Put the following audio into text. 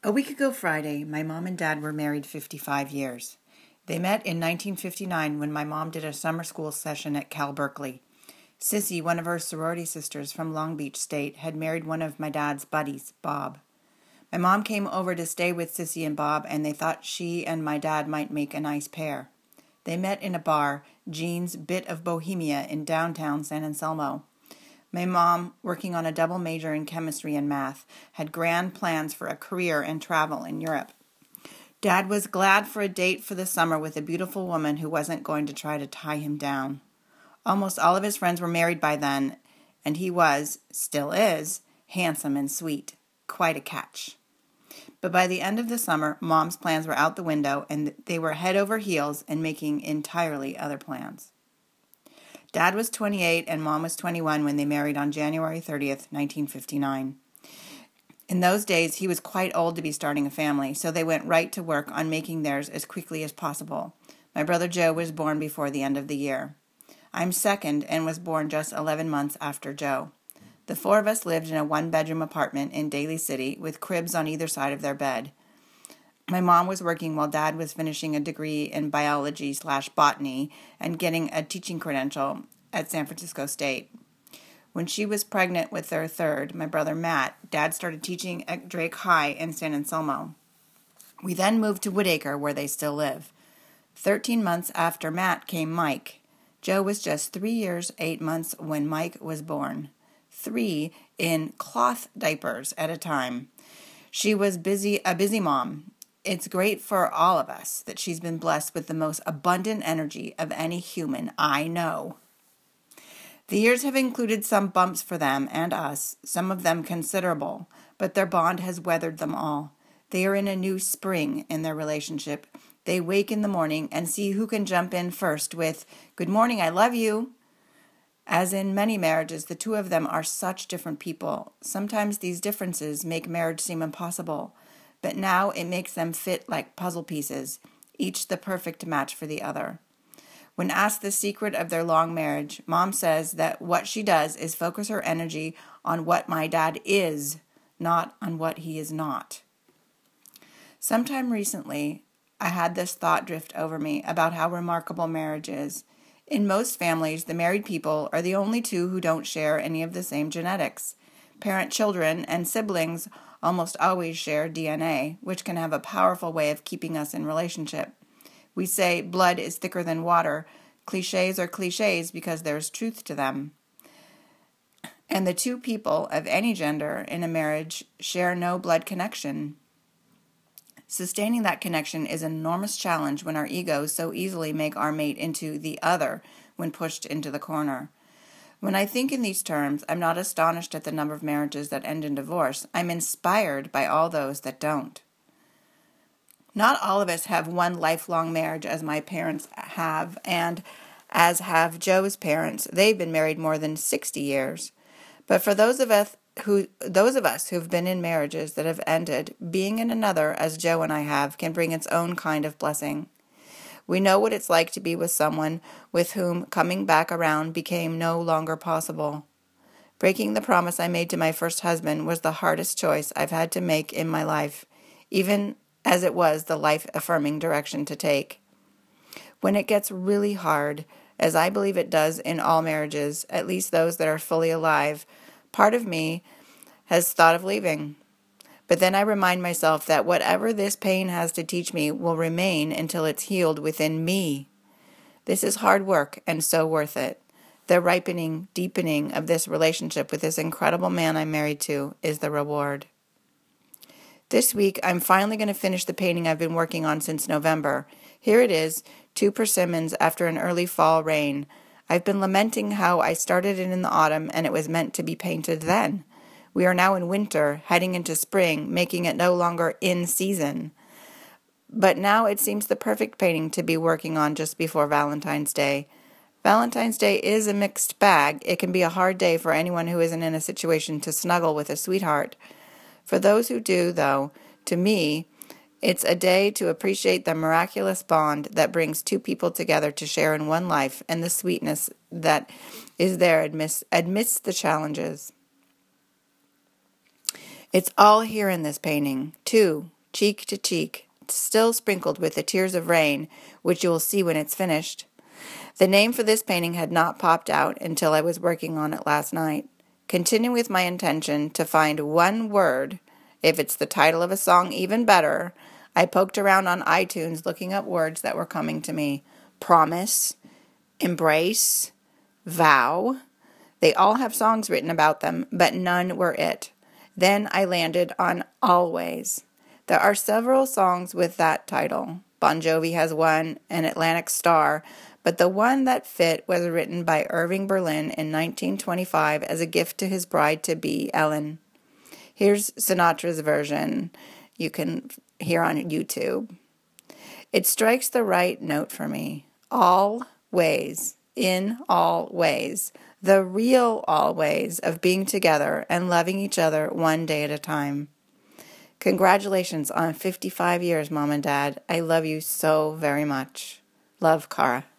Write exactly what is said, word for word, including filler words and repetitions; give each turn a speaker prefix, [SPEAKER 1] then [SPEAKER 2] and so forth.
[SPEAKER 1] A week ago Friday, my mom and dad were married fifty-five years. They met in nineteen fifty-nine when my mom did a summer school session at Cal Berkeley. Sissy, one of her sorority sisters from Long Beach State, had married one of my dad's buddies, Bob. My mom came over to stay with Sissy and Bob, and they thought she and my dad might make a nice pair. They met in a bar, Jean's Bit of Bohemia, in downtown San Anselmo. My mom, working on a double major in chemistry and math, had grand plans for a career and travel in Europe. Dad was glad for a date for the summer with a beautiful woman who wasn't going to try to tie him down. Almost all of his friends were married by then, and he was, still is, handsome and sweet. Quite a catch. But by the end of the summer, Mom's plans were out the window, and they were head over heels and making entirely other plans. Dad was twenty-eight and Mom was twenty-one when they married on January thirtieth, nineteen fifty-nine. In those days, he was quite old to be starting a family, so they went right to work on making theirs as quickly as possible. My brother Joe was born before the end of the year. I'm second and was born just eleven months after Joe. The four of us lived in a one-bedroom apartment in Daly City with cribs on either side of their bed. My mom was working while Dad was finishing a degree in biology slash botany and getting a teaching credential at San Francisco State. When she was pregnant with their third, my brother Matt, Dad started teaching at Drake High in San Anselmo. We then moved to Woodacre, where they still live. Thirteen months after Matt came Mike. Joe was just three years, eight months when Mike was born. Three in cloth diapers at a time. She was busy, a busy mom. It's great for all of us that she's been blessed with the most abundant energy of any human I know. The years have included some bumps for them and us, some of them considerable, but their bond has weathered them all. They are in a new spring in their relationship. They wake in the morning and see who can jump in first with, "Good morning, I love you." As in many marriages, the two of them are such different people. Sometimes these differences make marriage seem impossible. But now it makes them fit like puzzle pieces, each the perfect match for the other. When asked the secret of their long marriage, Mom says that what she does is focus her energy on what my dad is, not on what he is not. Sometime recently, I had this thought drift over me about how remarkable marriage is. In most families, the married people are the only two who don't share any of the same genetics. Parent-children and siblings almost always share D N A, which can have a powerful way of keeping us in relationship. We say blood is thicker than water. Clichés are clichés because there's truth to them. And the two people of any gender in a marriage share no blood connection. Sustaining that connection is an enormous challenge when our egos so easily make our mate into the other when pushed into the corner. When I think in these terms, I'm not astonished at the number of marriages that end in divorce. I'm inspired by all those that don't. Not all of us have one lifelong marriage as my parents have, and as have Joe's parents. They've been married more than sixty years. But for those of us who those of us who've been in marriages that have ended, being in another, as Joe and I have, can bring its own kind of blessing. We know what it's like to be with someone with whom coming back around became no longer possible. Breaking the promise I made to my first husband was the hardest choice I've had to make in my life, even as it was the life-affirming direction to take. When it gets really hard, as I believe it does in all marriages, at least those that are fully alive, part of me has thought of leaving. But then I remind myself that whatever this pain has to teach me will remain until it's healed within me. This is hard work and so worth it. The ripening, deepening of this relationship with this incredible man I'm married to is the reward. This week, I'm finally going to finish the painting I've been working on since November. Here it is, two persimmons after an early fall rain. I've been lamenting how I started it in the autumn and it was meant to be painted then. We are now in winter, heading into spring, making it no longer in season. But now it seems the perfect painting to be working on just before Valentine's Day. Valentine's Day is a mixed bag. It can be a hard day for anyone who isn't in a situation to snuggle with a sweetheart. For those who do, though, to me, it's a day to appreciate the miraculous bond that brings two people together to share in one life and the sweetness that is there amidst, amidst the challenges. It's all here in this painting. Two, cheek to cheek, still sprinkled with the tears of rain, which you will see when it's finished. The name for this painting had not popped out until I was working on it last night. Continuing with my intention to find one word, if it's the title of a song, even better, I poked around on iTunes looking up words that were coming to me. Promise, embrace, vow. They all have songs written about them, but none were it. Then I landed on always. There are several songs with that title. Bon Jovi has one, and Atlantic Star, but the one that fit was written by Irving Berlin in nineteen twenty-five as a gift to his bride-to-be, Ellen. Here's Sinatra's version you can hear on YouTube. It strikes the right note for me. All ways, in all ways, the real always of being together and loving each other one day at a time. Congratulations on fifty-five years, Mom and Dad. I love you so very much. Love, Cara.